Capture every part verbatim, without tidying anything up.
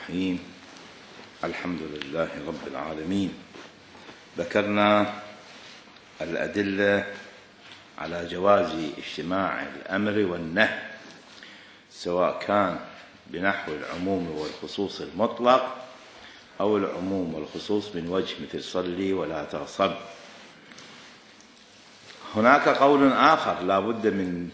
الرحيم. الحمد لله رب العالمين. ذكرنا الأدلة على جواز اجتماع الأمر والنهي، سواء كان بنحو العموم والخصوص المطلق أو العموم والخصوص من وجه مثل صلي ولا تغصب. هناك قول آخر لا بد من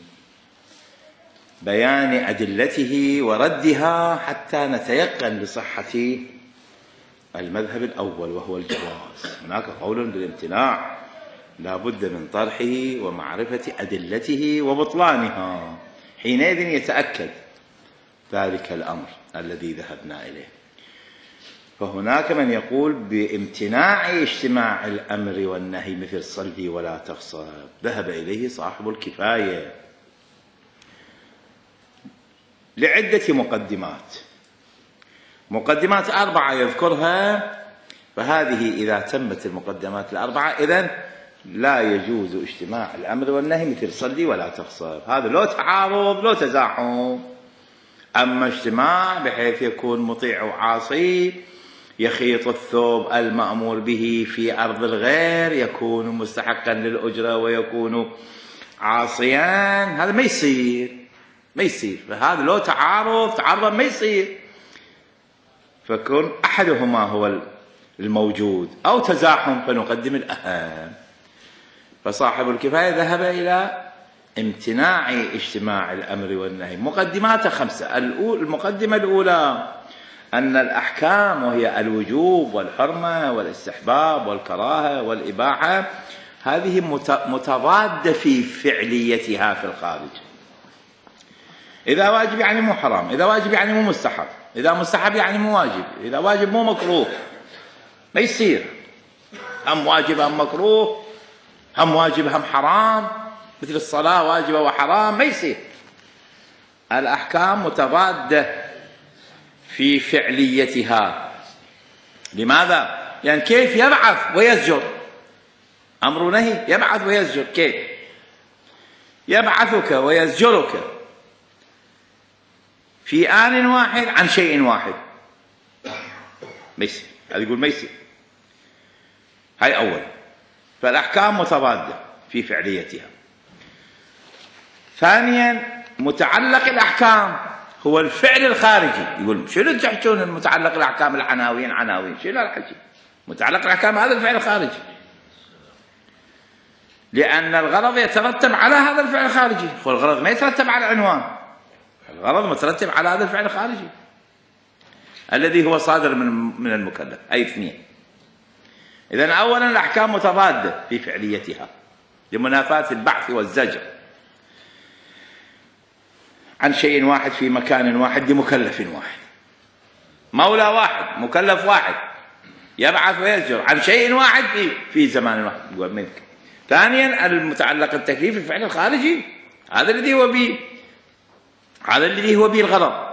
بيان أدلته وردها حتى نتيقن بصحة المذهب الأول، وهو الجواز. هناك قول بالامتناع لا بد من طرحه ومعرفة أدلته وبطلانها، حينئذ يتأكد ذلك الأمر الذي ذهبنا إليه. فهناك من يقول بامتناع اجتماع الأمر والنهي مثل صلي ولا تغصب، ذهب إليه صاحب الكفاية لعدة مقدمات مقدمات أربعة يذكرها، فهذه إذا تمت المقدمات الأربعة إذن لا يجوز اجتماع الأمر والنهي مثل صلي ولا تغصب. هذا لو تعارض لو تزاحم. أما اجتماع بحيث يكون مطيع وعاصي، يخيط الثوب المأمور به في أرض الغير، يكون مستحقا للأجرة ويكون عاصيا، هذا ما يصير ما يصير. فهذا لو تعارض تعارض ما يصير، فكون أحدهما هو الموجود أو تزاحم فنقدم الأهم. فصاحب الكفاية ذهب إلى امتناع اجتماع الأمر والنهي. مقدمات خمسة. المقدمة الأولى أن الأحكام، وهي الوجوب والحرمة والاستحباب والكراهة والإباحة، هذه متضادة في فعليتها في الخارج. إذا واجب يعني مو حرام، إذا واجب يعني مو مستحب، إذا مستحب يعني مو واجب، إذا واجب مو مكروه. ما يصير هم واجب هم مكروه، هم واجب هم حرام، مثل الصلاة واجبة وحرام، ما يصير. الأحكام متضادة في فعليتها. لماذا؟ يعني كيف يبعث ويزجر؟ أمر ونهي، يبعث ويزجر. كيف يبعثك ويزجرك في آن واحد عن شيء واحد؟ ما يصير. هذا يقول ما يصير. هاي أول. فالأحكام متضادة في فعليتها. ثانيا، متعلق الأحكام هو الفعل الخارجي. يقول شنو تحكون المتعلق الأحكام العناوين عناوين؟ شنو الحكي؟ متعلق الأحكام هذا الفعل الخارجي، لأن الغرض يترتب على هذا الفعل الخارجي، والغرض ما يترتب على العنوان، الغرض مترتب على هذا الفعل الخارجي الذي هو صادر من من المكلف. أي اثنين. إذن أولا الأحكام متضادة في فعليتها لمنافاة البعث والزجر عن شيء واحد في مكان واحد لمكلف واحد، مولى واحد، مكلف واحد، يبعث ويزجر عن شيء واحد في في زمان واحد منك. ثانيا المتعلق التكليف الفعل الخارجي، هذا الذي هو به هذا الذي هو به الغرض.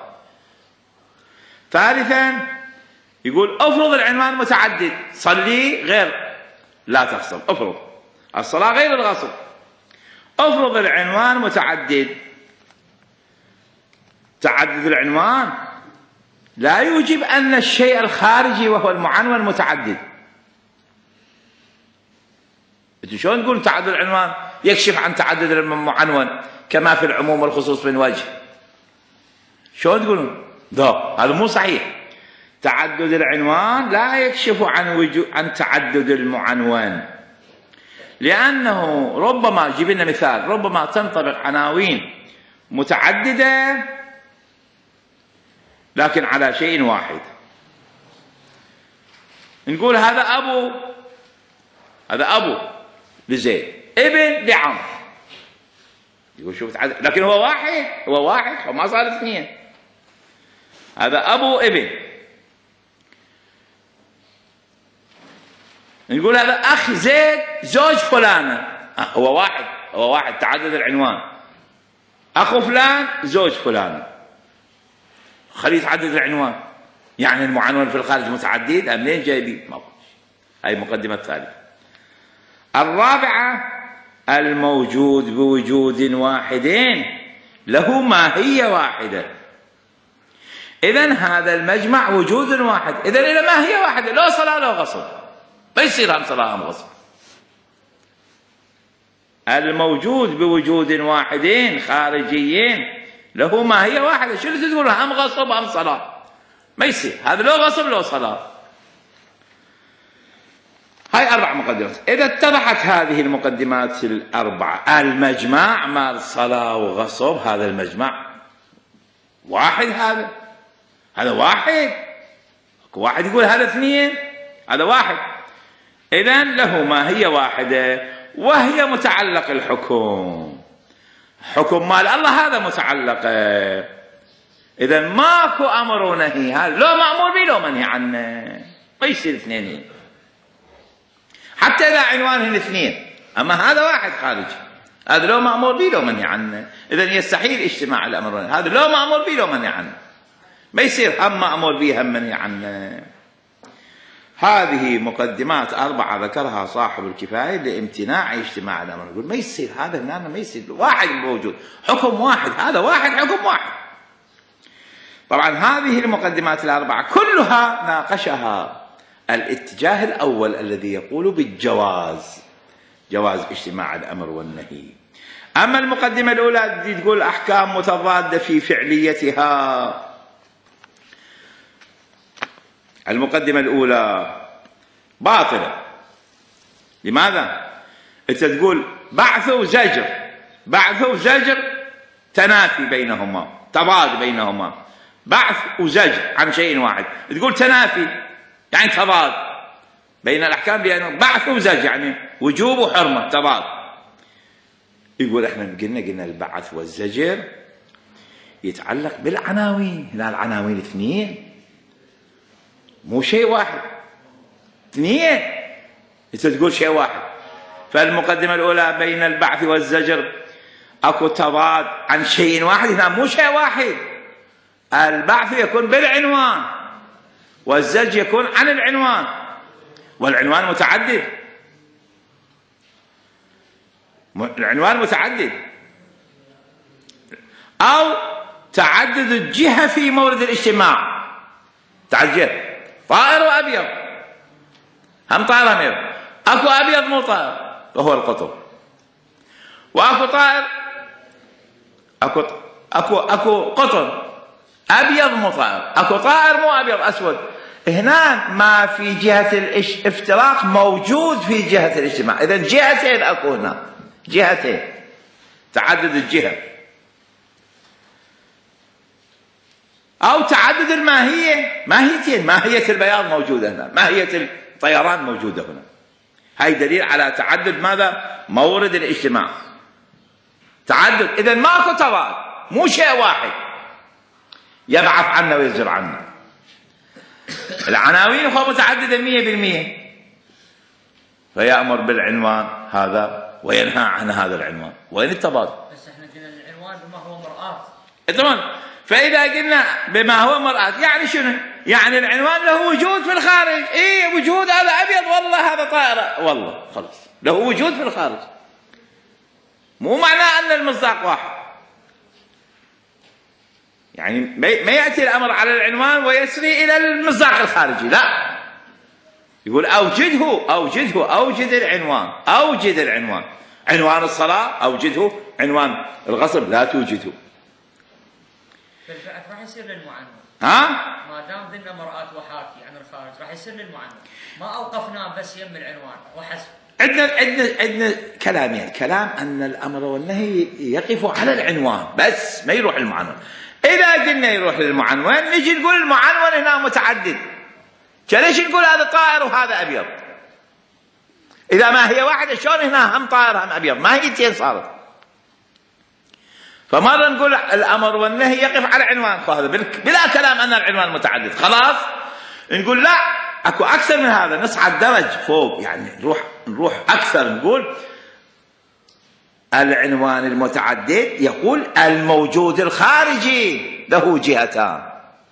ثالثا يقول افرض العنوان متعدد، صلي غير لا تغصب، افرض الصلاة غير الغصب. افرض العنوان متعدد، تعدد العنوان لا يوجب أن الشيء الخارجي وهو المعنون متعدد. شلون تقول تعدد العنوان يكشف عن تعدد المعنون كما في العموم والخصوص من وجه؟ شلون تقولون؟ ده هذا مو صحيح. تعدد العنوان لا يكشف عن وجود عن تعدد المعنون، لأنه ربما جيب لنا مثال، ربما تنطبق عناوين متعددة لكن على شيء واحد. نقول هذا أبو هذا أبو لزيد، ابن لعمر. يقول شوف تعدد، لكن هو واحد هو واحد وما صار اثنين. هذا أبو ابن. نقول هذا أخ زيد زوج فلانة، هو واحد هو واحد تعدد العنوان. أخو فلان زوج فلانة، خليه يتعدد العنوان. يعني المعنون في الخارج متعدد أم منين جايبين؟ ما هاي مقدمة ثالثة. الرابعة الموجود بوجود واحد له ماهية واحدة. إذن هذا المجمع وجود واحد. إذن إذا ما هي واحدة، لا صلاة لا غصب، ما يصير هم صلاة هم غصب. الموجود بوجود واحدين خارجيين له ما هي واحدة، شنو تقول هم غصب هم صلاة؟ ما يصير، هذا لو غصب لو صلاة. هاي أربع مقدمات. إذا اتضحت هذه المقدمات الأربعة، المجمع مال صلاة وغصب، هذا المجمع واحد، هذا هذا واحد، واحد يقول هذا اثنين، هذا واحد. إذن له ما هي واحدة، وهي متعلق الحكم، حكم مال الله هذا متعلقة. إذن ماكو أمر ونهي، هذا لو مأمور به لو منهي عنه، ما يصير اثنين، حتى إذا عنوانهن اثنين، أما هذا واحد خارجي، هذا لو مأمور به لو منهي عنه. إذن يستحيل اجتماع الأمر والنهي، هذا لو مأمور به لو منهي عنه، ما يصير هم مأمور به هم منهي عنه. هذه مقدمات أربعة ذكرها صاحب الكفاية لامتناع اجتماع الأمر. يقول ما يصير هذا هنا، ما يصير واحد موجود، حكم واحد، هذا واحد حكم واحد. طبعا هذه المقدمات الأربعة كلها ناقشها الاتجاه الأول الذي يقول بالجواز، جواز اجتماع الأمر والنهي. أما المقدمة الأولى التي تقول أحكام متضادة في فعليتها، المقدمة الأولى باطلة. لماذا؟ أنت تقول بعث وزجر، بعث وزجر تنافي بينهما، تضاد بينهما، بعث وزجر عن شيء واحد، تقول تنافي يعني تضاد بين الأحكام، لأنه بعث وزجر يعني وجوب وحرمة، تضاد. يقول احنا قلنا قلنا البعث والزجر يتعلق بالعناوين، لا العناوين اثنين مو شيء واحد، اثنين، انت تقول شيء واحد. فالمقدمة الأولى بين البعث والزجر اكو تضاد عن شيء واحد، هنا مو شيء واحد، البعث يكون بالعنوان والزجر يكون عن العنوان، والعنوان متعدد، العنوان متعدد، أو تعدد الجهة في مورد الاجتماع، تعدد طائر وأبيض، هم طائر هم أبيض، أكو أبيض مو طائر وهو القطب، وأكو طائر أكو أكو أكو قطب أبيض مو طائر، أكو طائر مو أبيض أسود. هنا ما في جهة الافتراق موجود في جهة الاجتماع. إذن جهتين أكو هنا، جهتين، تعدد الجهة، أو تعدد الماهية، ماهيتين، ماهية البياض موجودة هنا، ماهية الطيران موجودة هنا. هاي دليل على تعدد ماذا؟ مورد الاجتماع، تعدد. إذن ماكو تضاد، مو شيء واحد يبعث عنا ويزجر عنا. العناوين هو متعددة مية بالمية، فيأمر بالعنوان هذا وينهى عن هذا العنوان. وين التضاد؟ بس احنا قلنا العنوان بما هو مرآة. تمام. فإذا قلنا بما هو مرآة يعني شنو؟ يعني العنوان له وجود في الخارج، إيه وجود، هذا أبيض والله هذا طائر والله، خلاص له وجود في الخارج، مو معناه أن المصداق واحد. يعني ما يأتي الأمر على العنوان ويسري إلى المصداق الخارجي، لا، يقول أوجده أوجده أوجد العنوان، أوجد العنوان، عنوان الصلاة أوجده، عنوان الغصب لا توجده. فالبعث راح يصير للمعنون، ها؟ ما دام ذلنا مرآة وحاكي عن الخارج راح يصير للمعنون، ما أوقفناه بس يم العنوان وحسب. عندنا عندنا عندنا كلامين، يعني كلام أن الأمر والنهي يقف على العنوان بس ما يروح المعنون. إذا قلنا يروح للمعنون نجي نقول المعنون هنا متعدد، ليش نقول هذا طائر وهذا أبيض؟ إذا ما هي واحدة شلون هنا هم طائر هم أبيض؟ ما هي اثنين صارت. فمرة نقول الأمر والنهي يقف على عنوان، فهذا بلا كلام أن العنوان متعدد، خلاص نقول لا أكو أكثر من هذا، نصعد درج فوق، يعني نروح نروح أكثر، نقول العنوان المتعدد يقول الموجود الخارجي له جهتان.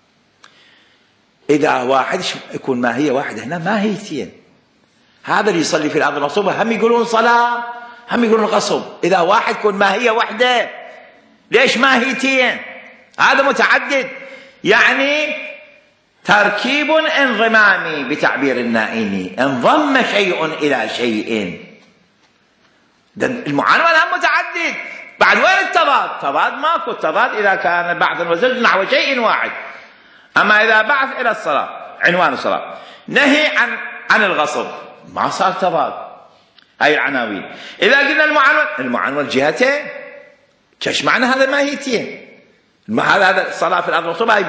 إذا واحد يكون ماهية واحدة، هنا ماهيتين، هذا اللي يصلي في الأرض المغصوبة هم يقولون صلاة هم يقولون غصب. إذا واحد يكون ماهية واحدة، ليش ماهيتين؟ هذا متعدد، يعني تركيب انضمامي بتعبير النائمي، انضم شيء إلى شيء. المعنون هم متعدد. بعد وين التضاد؟ تضاد ماكو. التضاد إذا كان بعث وزج نحو شيء واحد. أما إذا بعث إلى الصلاة، عنوان الصلاة، نهي عن عن الغصب، ما صار تضاد. هاي العناوين. إذا قلنا المعنون، المعنون جهتين، كش معنى هذا ماهيتين. هذا الصلاة في الأرض والغصب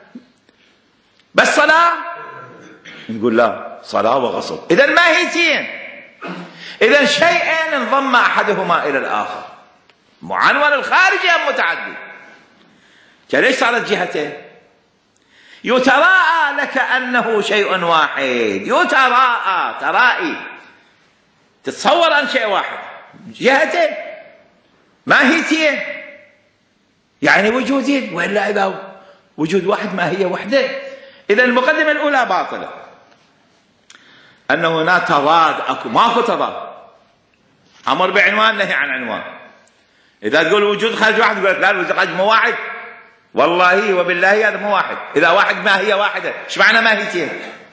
بس صلاة، نقول لا، صلاة وغصب. إذا ماهيتين، إذا شيئين انضم أحدهما إلى الآخر. معنون الخارجي أم متعدد؟ ليش صارت جهتين؟ يتراءى لك أنه شيء واحد، يتراءى ترائي، تتصور أن شيء واحد، جهتين ماهيتين، يعني وجودين، وإلا إذا وجود واحد ما هي وحدة. إذا المقدمة الأولى باطلة، أن هنا تضاد، أكو ماكو تضاد. أمر بعنوان، نهي عن عنوان. إذا تقول وجود خارج واحد، يقول لك لا، الوجود خارج مو واحد، والله وبالله هذا مو واحد. إذا واحد ما هي واحدة، إيش معنى ماهيتين؟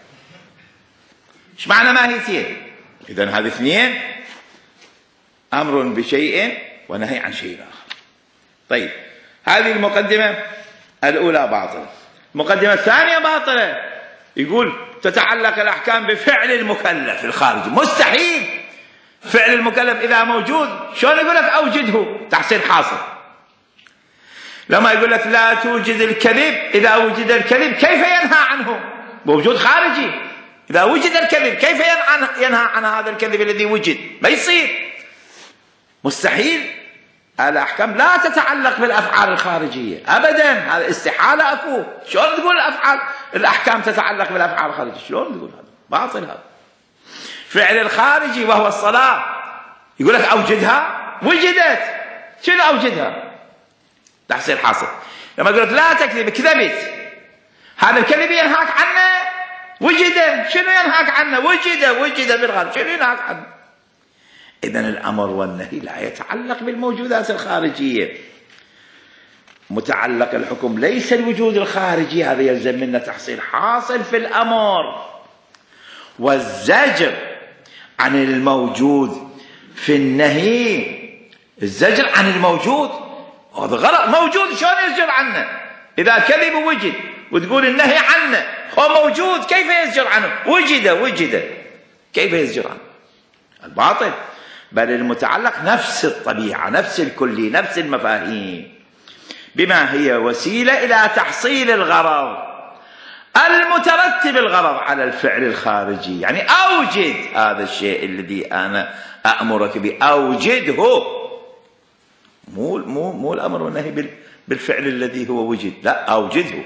إيش معنى ماهيتين؟ إذا هذه اثنين، أمر بشيء ونهي عن شيء آخر. طيب، هذه المقدمة الأولى باطلة. المقدمة الثانية باطلة، يقول تتعلق الأحكام بفعل المكلف الخارجي. مستحيل. فعل المكلف إذا موجود، شلون يقول لك أوجده؟ تحصيل حاصل. لما يقول لك لا توجد الكذب، إذا وجد الكذب كيف ينهى عنه؟ موجود خارجي. إذا وجد الكذب كيف ينهى عن هذا الكذب الذي وجد؟ ما يصير. مستحيل. الأحكام لا تتعلق بالأفعال الخارجية أبدا، هذا استحالة أكو. شلون تقول الأفعال الأحكام تتعلق بالأفعال الخارجية؟ شلون تقول هذا؟ باطل هذا. فعل الخارجي وهو الصلاة، يقول لك أوجدها، وجدت. شنو أوجدها؟ تحصيل حاصل. لما يقول لك لا تكذب، كذبت، هذا الكذب ينهاك عنه، وجد. شنو ينهاك عنه؟ وجد. وجد بالغالب، شنو ينهاك عنه؟ إذن الأمر والنهي لا يتعلق بالموجودات الخارجية. متعلق الحكم ليس الوجود الخارجي، هذا يلزم منا تحصيل حاصل في الأمر، والزجر عن الموجود في النهي. الزجر عن الموجود، هذا غلط. موجود شلون يزجر عنه؟ إذا كذب وجد، وتقول النهي عنه، هو موجود، كيف يزجر عنه؟ وجد. وجد، كيف يزجر عنه؟ الباطل. بل المتعلق نفس الطبيعة، نفس الكلي، نفس المفاهيم، بما هي وسيلة إلى تحصيل الغرض المترتب الغرض على الفعل الخارجي. يعني أوجد هذا الشيء الذي أنا أأمرك به، أوجده. مو مو مو الأمر والنهي بالفعل الذي هو وجد، لا، أوجده.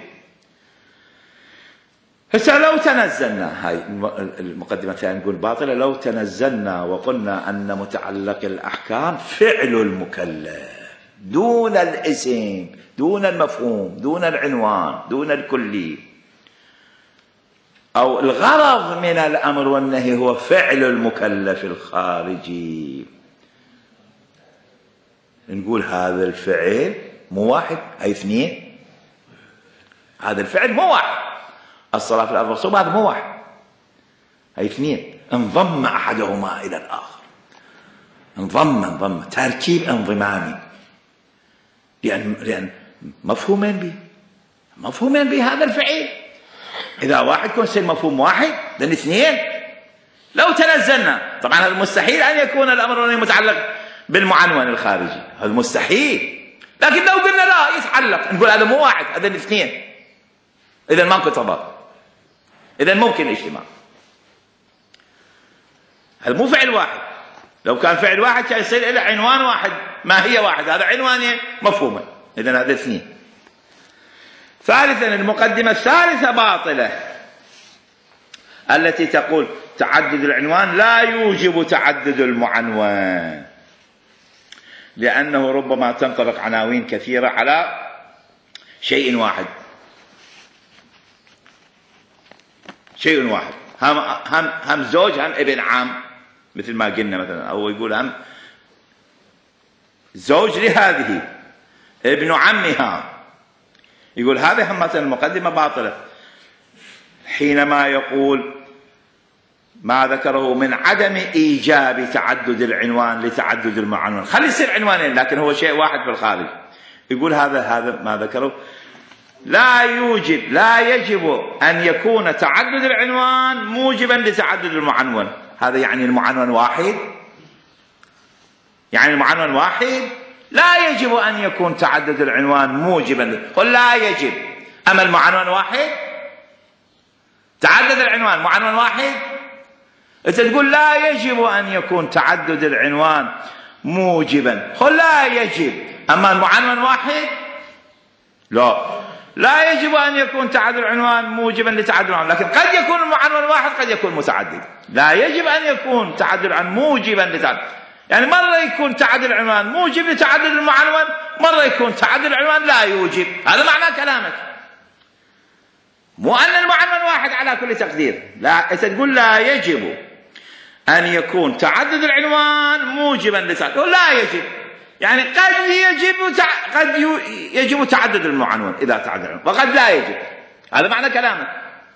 هسه لو تنزلنا، هاي المقدمة الثانية نقول باطلة، لو تنزلنا وقلنا أن متعلق الأحكام فعل المكلف دون الاسم، دون المفهوم، دون العنوان، دون الكلي، أو الغرض من الأمر والنهي هو فعل المكلف الخارجي، نقول هذا الفعل مو واحد، هاي اثنين. هذا الفعل مو واحد. الصلاة في الأرض والغصب هذا مو واحد، هاي اثنين. انضم أحدهما إلى الآخر. انضم انضم تركيب انضمامي، لأن لأن مفهومين به، مفهومين به هذا الفعل. إذا واحد يكون يصير مفهوم واحد، لأن اثنين. لو تنزلنا، طبعا هذا مستحيل أن يكون الأمر متعلق بالمعنون الخارجي، هذا مستحيل. لكن لو قلنا لا يتعلق، نقول هذا مو واحد، هذا الاثنين. إذا ماكو تضاد، إذا ممكن الاجتماع. هذا مو فعل واحد. لو كان فعل واحد كان يصير له عنوان واحد، ما هي واحد، هذا عنوانين مفهومة. إذا هذا اثنين. ثالثا، المقدمة الثالثة باطلة، التي تقول تعدد العنوان لا يوجب تعدد المعنون، لأنه ربما تنطبق عناوين كثيرة على شيء واحد. شيء واحد، هم هم هم زوج، هم ابن عم، مثل ما قلنا مثلا، أو يقول هم زوج لهذه، ابن عمها، يقول هذه همة المقدمة باطلة حينما يقول ما ذكره من عدم إيجاب تعدد العنوان لتعدد المعنون. خلي يصير عنوانين لكن هو شيء واحد في الخارج. يقول هذا هذا ما ذكره لا يوجب لا يجب أن يكون تعدد العنوان موجبا لتعدد المعنون. هذا يعني المعنون واحد، يعني المعنون واحد لا يجب أن يكون تعدد العنوان موجبا. قل لا يجب، أما المعنون واحد تعدد العنوان معنون واحد. أنت تقول لا يجب أن يكون تعدد العنوان موجبا، قل لا يجب، أما المعنون واحد لا لا يجب أن يكون تعدد العنوان موجبا لتعدد العنوان، لكن قد يكون المعنون واحد قد يكون متعدد. لا يجب أن يكون تعدد العنوان موجبا لتعدد، يعني مرة يكون تعدد العنوان موجب لتعدد المعنون، مرة يكون تعدد العنوان لا يوجب. هذا معنى كلامك، مو أن المعنون واحد على كل تقدير. لا، أنت تقول لا يجب أن يكون تعدد العنوان موجبا لتعدد، لا يجب، يعني قد يجب تع... قد يجب تعدد المعنون إذا تعدد العنوان وقد لا يجب. هذا معنى كلامك.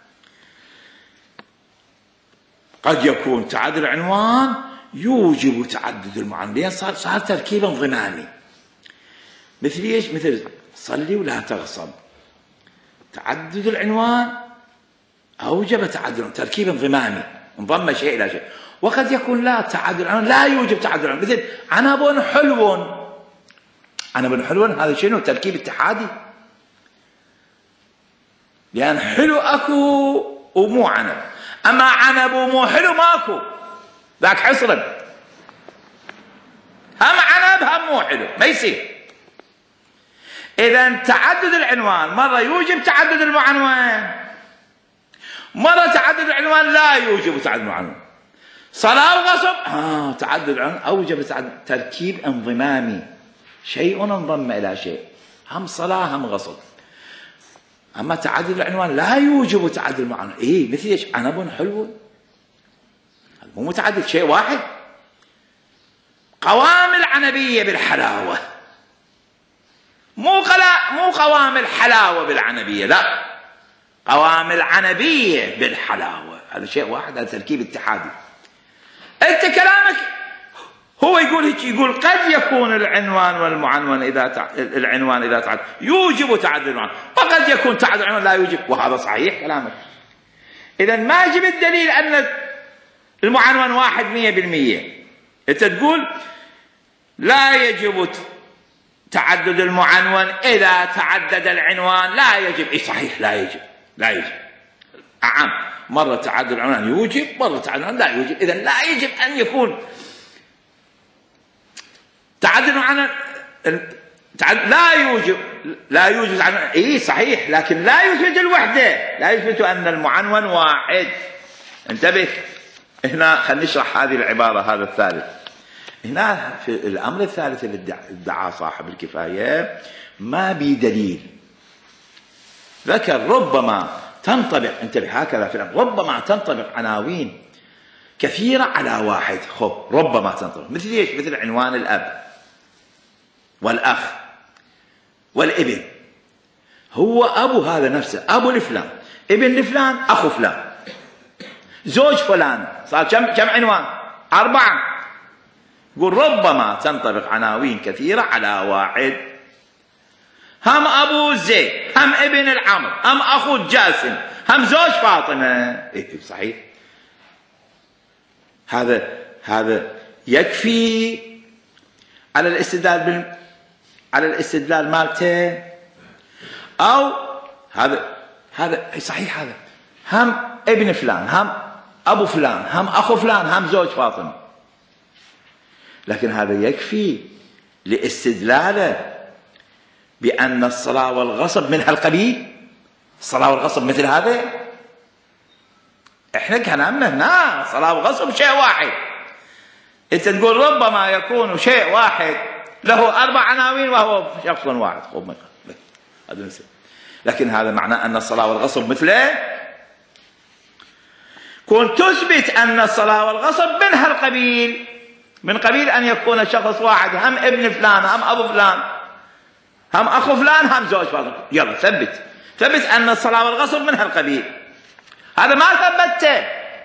قد يكون تعدد العنوان يوجب تعدد المعنون، لأن صار صار تركيب انضمامي. مثل ايش؟ مثل صلي ولا تغصب، تعدد العنوان أوجب تعدد، تركيب انضمامي، انضم شيء إلى شيء. وقد يكون لا تعدد العنوان لا يوجب تعدد العنوان، مثل عنب حلو. عنب حلو هذا شنو؟ تركيب اتحادي، لأن حلو أكو ومو عنب، أما عنب ومو حلو ماكو، ذاك حصرا. هم عنب هم مو حلو، ما يصير. إذا تعدد العنوان مرة يوجب تعدد المعنون، مرة تعدد العنوان لا يوجب تعدد المعنون. صلاة وغصب آه تعدد العنوان أوجب تعدد، تركيب انضمامي، شيء انضم إلى شيء، هم صلاة هم غصب. أما تعدد العنوان لا يوجب تعدد المعنون. إيه مثل إيش؟ عنب حلو، مو متعدد، شيء واحد. قوام العنبية بالحلاوة، مو قلا مو قوام الحلاوة بالعنبية، لا، قوام العنبية بالحلاوة، هذا شيء واحد، هذا تركيب اتحادي. أنت كلامك هو يقول هيك، يقول قد يكون العنوان والمعنون إذا تع... العنوان إذا تعدد يوجب تعدد المعنون، وقد يكون تعدد العنوان لا يوجب، وهذا صحيح كلامك. إذا ما يجب الدليل أن المعنون واحد مية بالمية. أنت تقول لا يجب تعدد المعنون إذا تعدد العنوان لا يجب. إيه صحيح، لا يجب لا يجب أعم، مرة تعدد العنوان يوجب، مرة تعدد العنوان لا يوجب. إذا لا يجب أن يكون تعدد العنوان لا يوجب لا يوجد عنوان. إيه صحيح، لكن لا يثبت الوحدة، لا يثبت أن المعنون واحد. انتبه هنا، خلينا نشرح هذه العبارة، هذا الثالث. هنا في الأمر الثالث اللي ادعى صاحب الكفاية ما بي دليل، ذكر ربما تنطبق، انتبه هكذا في الأمر، ربما تنطبق عناوين كثيرة على واحد. خب ربما تنطبق، مثل ايش؟ مثل عنوان الأب والأخ والابن. هو أبو هذا نفسه، أبو لفلان، ابن لفلان، أخو فلان، زوج فلان، صار كم كم عنوان؟ أربعة. يقول ربما تنطبق عناوين كثيرة على واحد. هم أبو زيد، هم ابن العمر، هم أخو الجاسم، هم زوج فاطمة. إيه صحيح، هذا هذا يكفي على الاستدلال بال على الاستدلال مالته، أو هذا هذا صحيح، هذا هم ابن فلان، هم أبو فلان، هم أخو فلان، هم زوج فاطمة. لكن هذا يكفي لاستدلاله بأن الصلاة والغصب من هالقبيل. الصلاة والغصب مثل هذا. احنا كلامنا هنا صلاة وغصب شيء واحد. انت تقول ربما يكون شيء واحد له أربع عناوين وهو شخص واحد. هذا لكن هذا معناه أن الصلاة والغصب مثله. كنت تثبت أن الصلاة والغصب من هالقبيل، من قبيل أن يكون شخص واحد، هم ابن فلان، هم أبو فلان، هم أخو فلان هم زوج فاضل، يلا ثبت ثبت أن الصلاة والغصب من هالقبيل. هذا ما ثبته.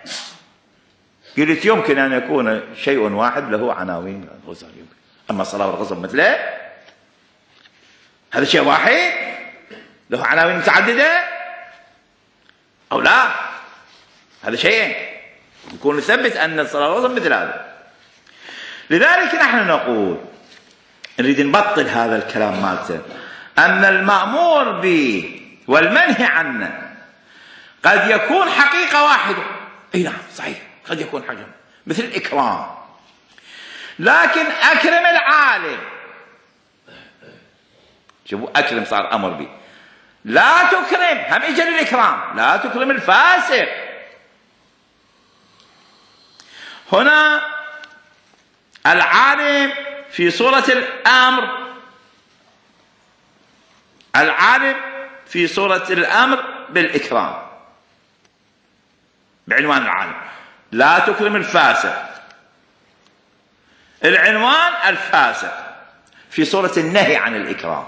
قلت يمكن أن يكون شيء واحد له عناوين، أما الصلاة والغصب مثله هذا شيء واحد له عناوين متعددة أو لا، هذا شيء يكون نثبت أن الصلاة والغصب مثل هذا. لذلك نحن نقول نريد نبطل هذا الكلام مالته أن المأمور به والمنهي عنه قد يكون حقيقة واحدة. اي نعم صحيح، قد يكون حقيقة مثل الإكرام، لكن أكرم العالم، شوفوا أكرم صار أمر به، لا تكرم، هم إجا للإكرام، لا تكرم الفاسق. هنا العالم في صورة الأمر، العالم في صورة الأمر بالإكرام بعنوان العالم، لا تكرم الفاسق، العنوان الفاسق في صورة النهي عن الإكرام.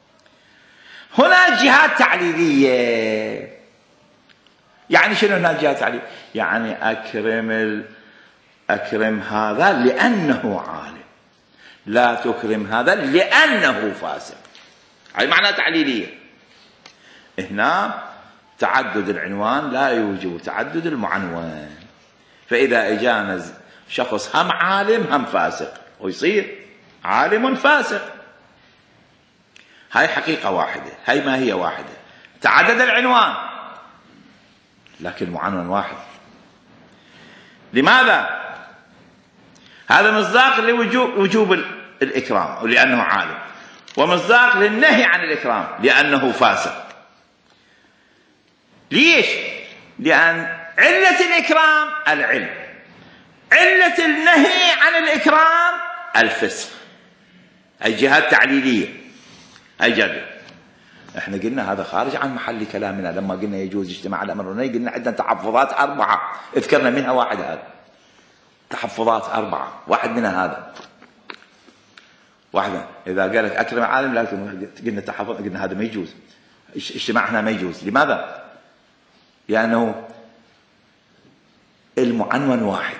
هنا جهات تعليلية، يعني شنو هنا جهات تعليلية؟ يعني أكرم ال... أكرم هذا لأنه عالم، لا تكرم هذا لأنه فاسق. هذه معنى تعليلية. هنا تعدد العنوان لا يوجب تعدد المعنون، فإذا إجانا شخص هم عالم هم فاسق ويصير عالم فاسق، هاي حقيقة واحدة، هاي ما هي واحدة، تعدد العنوان لكن المعنون واحد. لماذا؟ هذا مصداق لوجوب وجوب الإكرام لأنه عالم، ومصداق للنهي عن الإكرام لأنه فاسق. ليش؟ لأن علة الإكرام العلم، علة النهي عن الإكرام الفسق. هاي جهات تعليلية، هاي جهة. احنا قلنا هذا خارج عن محل كلامنا لما قلنا يجوز اجتماع الأمر والنهي، قلنا عندنا تحفظات أربعة اذكرنا منها واحد، هذا تحفظات أربعة، واحد منها هذا واحدة. إذا قالت أكرم عالم لكن قلنا تحفظ، قلنا هذا ما يجوز، اجتماعنا ما يجوز. لماذا؟ لأنه المعنون واحد،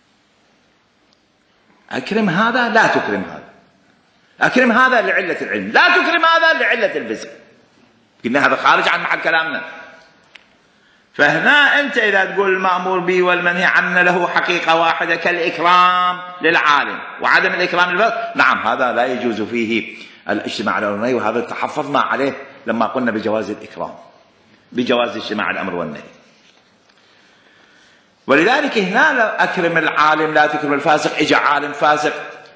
أكرم هذا لا تكرم هذا، أكرم هذا لعلة العلم، لا تكرم هذا لعلة الفسق. قلنا هذا خارج عن محل كلامنا. فهنا أنت إذا تقول المأمور به والمنهي عنه له حقيقة واحدة كالإكرام للعالم وعدم الإكرام للفاسق، نعم هذا لا يجوز فيه الاجتماع على الأمر والنهي، وهذا تحفظنا عليه لما قلنا بجواز الإكرام، بجواز اجتماع الأمر والنهي. ولذلك هنا لو أكرم العالم لا تكرم الفاسق، إجا عالم فاسق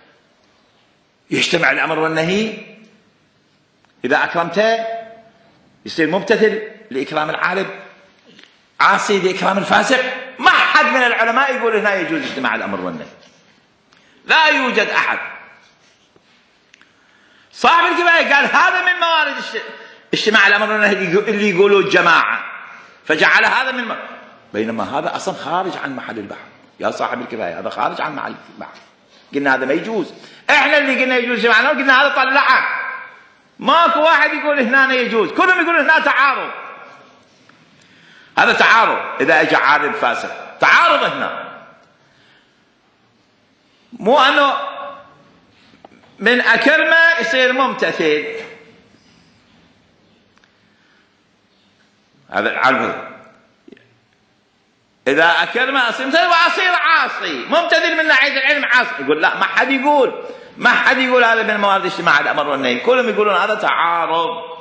يجتمع الأمر والنهي، إذا أكرمته يصير ممتثل لإكرام العالم، عاصي لإكرام الفاسق. ما حد من العلماء يقول هنا يجوز اجتماع الأمر والنهي، لا يوجد أحد. صاحب الكفاية قال هذا من موارد اجتماع الأمر والنهي اللي يقولوا الجماعة، فجعل هذا من م... بينما هذا أصلا خارج عن محل البحث يا صاحب الكفاية، هذا خارج عن محل البحث. قلنا هذا ما يجوز، احنا اللي قلنا يجوز اجتماع، قلنا هذا طلعه، ماكو واحد يقول هنا يجوز، كلهم يقولون هنا تعارض. هذا تعارض، إذا أجى عالم فاسق تعارض هنا، مو أنه من أكرمه يصير ممتثل. هذا العالم إذا أكرمه أصير ممتثل وأصير عاصي، ممتثل من ناحية العلم عاصي. يقول لا، ما حد يقول، ما حد يقول هذا من موارد اجتماع الأمر والنهي، كلهم يقولون هذا تعارض.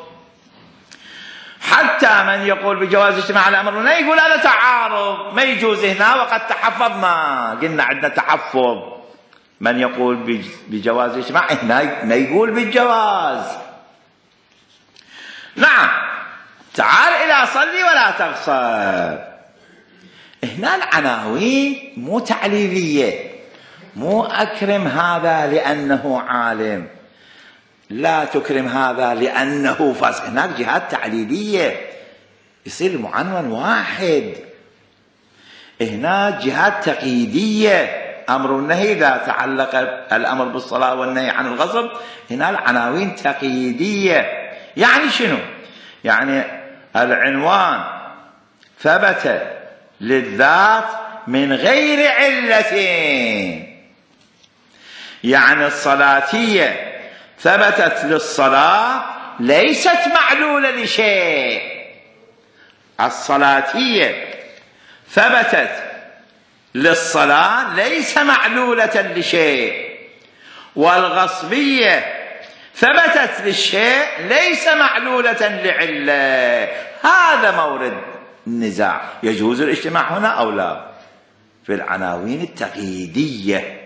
حتى من يقول بجواز اجتماع الأمر والنهي يقول هذا تعارض ما يجوز هنا، وقد تحفظنا، قلنا عندنا تحفظ. من يقول بجواز اجتماع هنا ما يقول بالجواز. نعم، تعال إلى صلي ولا تغصب. هنا العناوين مو تعليلية، مو أكرم هذا لأنه عالم، لا تكرم هذا لأنه فاسق. هناك جهات تعليلية يصير المعنون واحد. هناك جهات تقييدية، أمر والنهي إذا تعلق الأمر بالصلاة والنهي عن الغصب هنا العناوين تقييدية. يعني شنو؟ يعني العنوان ثبت للذات من غير علة، يعني الصلاتية ثبتت للصلاة ليست معلولة لشيء، الصلاتية ثبتت للصلاة ليس معلولة لشيء، والغصبية ثبتت للشيء ليس معلولة لعلة. هذا مورد النزاع. يجوز الاجتماع هنا أو لا؟ في العناوين التقييدية،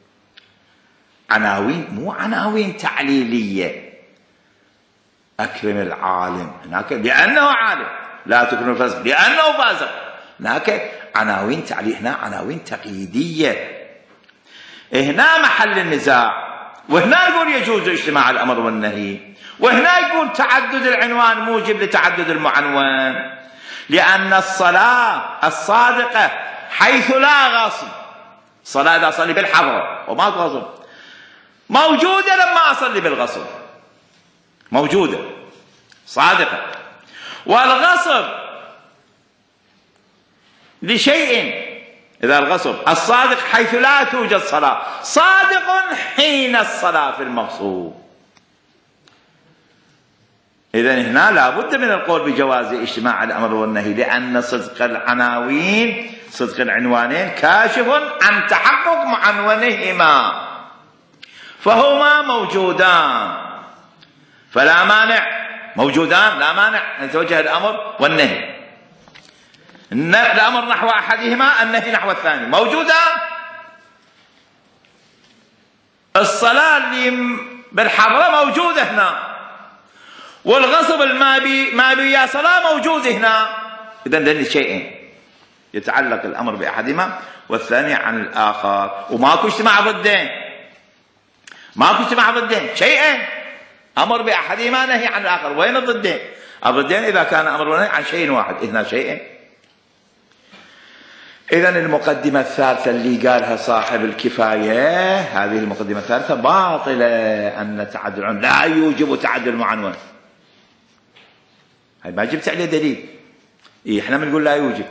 عناوين مو عناوين تعليلية. أكرم العالم هناك لأنه عالم، لا تكرم الفاسق لأنه فاسق. هناك عناوين تعليل، هنا عناوين تقييدية. هنا محل النزاع. وهنا يقول يجوز اجتماع الأمر والنهي، وهنا يقول تعدد العنوان موجب لتعدد المعنون، لأن الصلاة الصادقة حيث لا غصب، الصلاة إذا أصلي بالحضرة وما غصب موجودة، لما أصلي بالغصب موجودة صادقة. والغصب لشيء، إذا الغصب الصادق حيث لا توجد صلاة، صادق حين الصلاة في المغصوب. إذن هنا لا بد من القول بجواز اجتماع الأمر والنهي، لأن صدق العناوين صدق العنوانين كاشف عن تحقق معنونهما، فهما موجودان فلا مانع، موجودان لا مانع أن يتوجه الأمر والنهي. الأمر نحو أحدهما، النهي نحو الثاني، موجودان. الصلاة اللي بالحضرة موجودة هنا، والغصب ما بي ما بي صلاة موجود هنا. إذن لأن شيئين يتعلق الأمر بأحدهما والثاني عن الآخر، وماكو اجتماع ضدين، ماكو اجتماع ضدين، شيئين أمر بأحدهما نهي عن الآخر. وين الضدين؟ الضدين إذا كان أمر ونهي عن شيء واحد، هنا شيئين. إذن المقدمة الثالثة اللي قالها صاحب الكفاية، هذه المقدمة الثالثة باطلة، أن تعدد العنوان لا يوجب تعدد المعنون. هاي ما جبت عليه دليل. إيه إحنا بنقول لا يوجب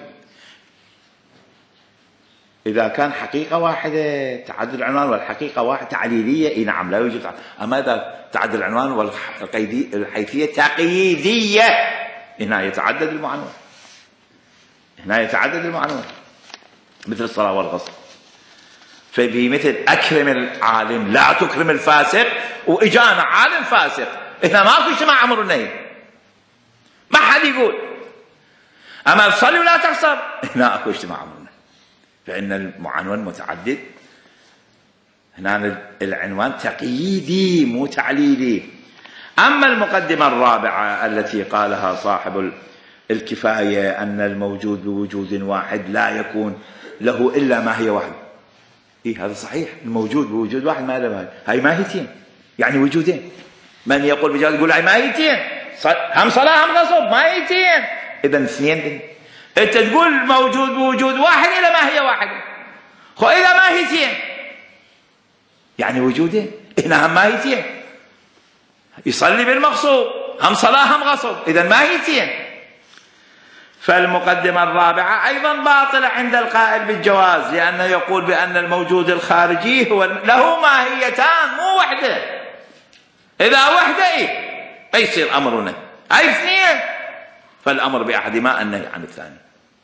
إذا كان حقيقة واحدة تعدد العنوان والحقيقة واحدة تعليلية. إيه نعم لا يوجب تعدد. أما إذا تعدد العنوان والحيثية تقييدية هنا يتعدد المعنون، هنا يتعدد المعنون مثل الصلاة والغصب. ففي مثل أكرم العالم لا تكرم الفاسق، وإجانا عالم فاسق، هنا ماكو اجتماع أمر النهي، ما حد يقول. أما تصلي ولا تقصر هنا أكو اجتماع أمر النهي، فإن المعنون متعدد. هنا العنوان تقييدي مو تعليلي. أما المقدمة الرابعة التي قالها صاحب الكفاية أن الموجود بوجود واحد لا يكون له إلا ما هي واحد. إيه هذا صحيح، الموجود بوجود واحد ما له هاي ماهيتين، يعني وجودين. من يقول بجواز يقول هاي ماهيتين، هم صلاة هم غصب ماهيتين. إذن اثنين. أنت تقول موجود بوجود واحد إلى ما هي واحد، خو إذا ماهيتين يعني وجودين، هنا هم ماهيتين. يصلي بالمغصوب هم صلاة هم غصب، إذن ماهيتين. فالمقدمة الرابعة أيضا باطلة عند القائل بالجواز، لأنه يقول بأن الموجود الخارجي هو له ماهيتان مو وحدة. إذا وحدة إيه فيصير أمرنا أي اثنين، فالأمر بأحدهما النهي عن الثاني.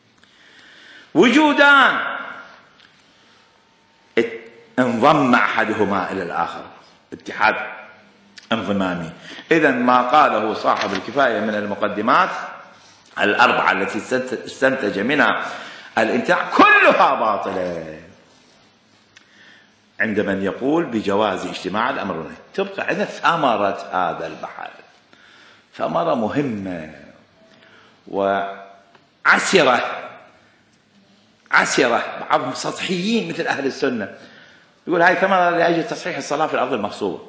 وجودان انضم أحدهما إلى الآخر، اتحاد انضمامي. إذن ما قاله صاحب الكفاية من المقدمات الأربعة التي استنتج منها الامتناع كلها باطلة عند من يقول بجواز اجتماع الأمر والنهي. تبقى عندنا ثمرة هذا البحث، ثمرة مهمة وعسرة عسرة. بعضهم سطحيين مثل أهل السنة يقول هاي ثمرة لأجل تصحيح الصلاة في الأرض المغصوبة.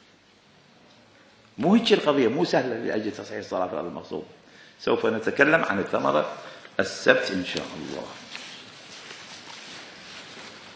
مو هيك القضية، مو سهلة لأجل تصحيح الصلاة في الأرض المغصوبة. سوف نتكلم عن الثمرة السبت إن شاء الله.